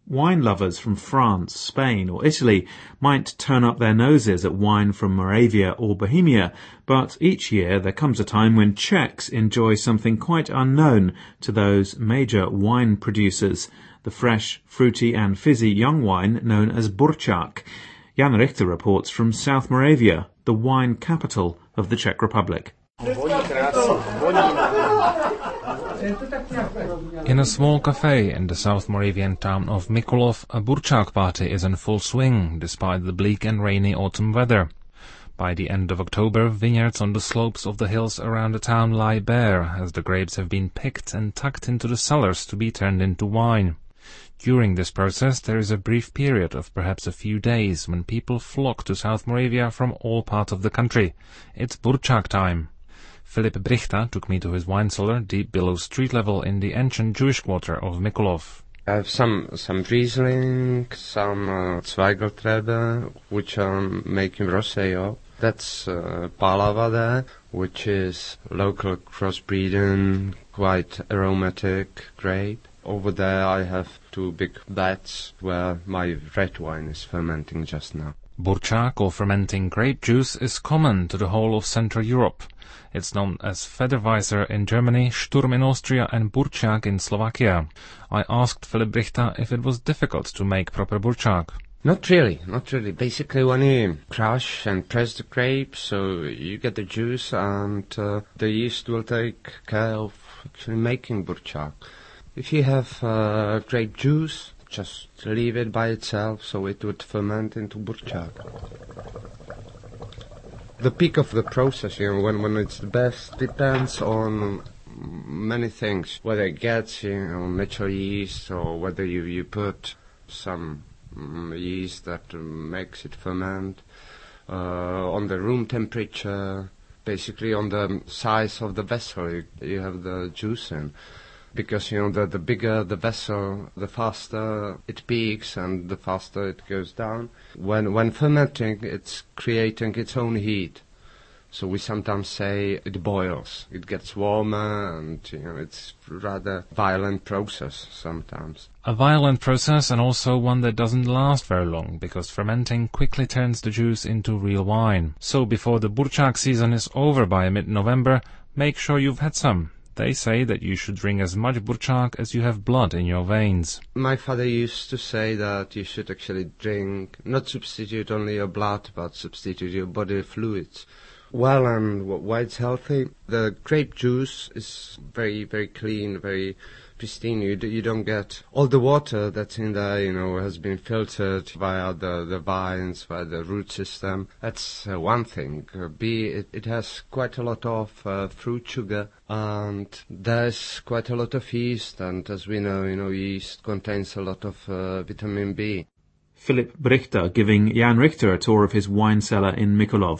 Wine lovers from France, Spain or Italy might turn up their noses at wine from Moravia or Bohemia, but each year there comes a time when Czechs enjoy something quite unknown to those major wine producers, the fresh, fruity and fizzy young wine known as Burčák. Jan Richter reports from South Moravia, the wine capital of the Czech Republic. In a small cafe in the South Moravian town of Mikulov, a Burčák party is in full swing, despite the bleak and rainy autumn weather. By the end of October, vineyards on the slopes of the hills around the town lie bare, as the grapes have been picked and tucked into the cellars to be turned into wine. During this process, there is a brief period of perhaps a few days when people flock to South Moravia from all parts of the country. It's Burčák time. Filip Brichta took me to his wine cellar deep below street level in the ancient Jewish quarter of Mikulov. I have some Riesling, some Zweigeltrebe, which I'm making rosé of. That's Palava there, which is local crossbreeding, quite aromatic grape. Over there I have 2 big vats where my red wine is fermenting just now. Burčák, or fermenting grape juice, is common to the whole of Central Europe. It's known as Federweißer in Germany, Sturm in Austria and Burčák in Slovakia. I asked Filip Brichta if it was difficult to make proper Burčák. Not really. Basically, when you crush and press the grape, so you get the juice, and the yeast will take care of actually making Burčák. If you have grape juice, just leave it by itself, so it would ferment into Burčák. The peak of the process, when it's the best, depends on many things. Whether it gets, natural yeast, or whether you put some yeast that makes it ferment, on the room temperature, basically on the size of the vessel you have the juice in. Because, the bigger the vessel, the faster it peaks and the faster it goes down. When fermenting, it's creating its own heat. So we sometimes say it boils. It gets warmer, and, it's rather violent process sometimes. A violent process, and also one that doesn't last very long, because fermenting quickly turns the juice into real wine. So before the Burčák season is over by mid-November, make sure you've had some. They say that you should drink as much Burčák as you have blood in your veins. My father used to say that you should actually drink, not substitute only your blood, but substitute your body fluids. Well, and why it's healthy, the grape juice is very, very clean, very pristine. You don't get all the water that's in there, has been filtered via the vines, via the root system. That's one thing. It has quite a lot of fruit sugar, and there's quite a lot of yeast, and as we know, yeast contains a lot of vitamin B. Filip Brichta giving Jan Richter a tour of his wine cellar in Mikulov.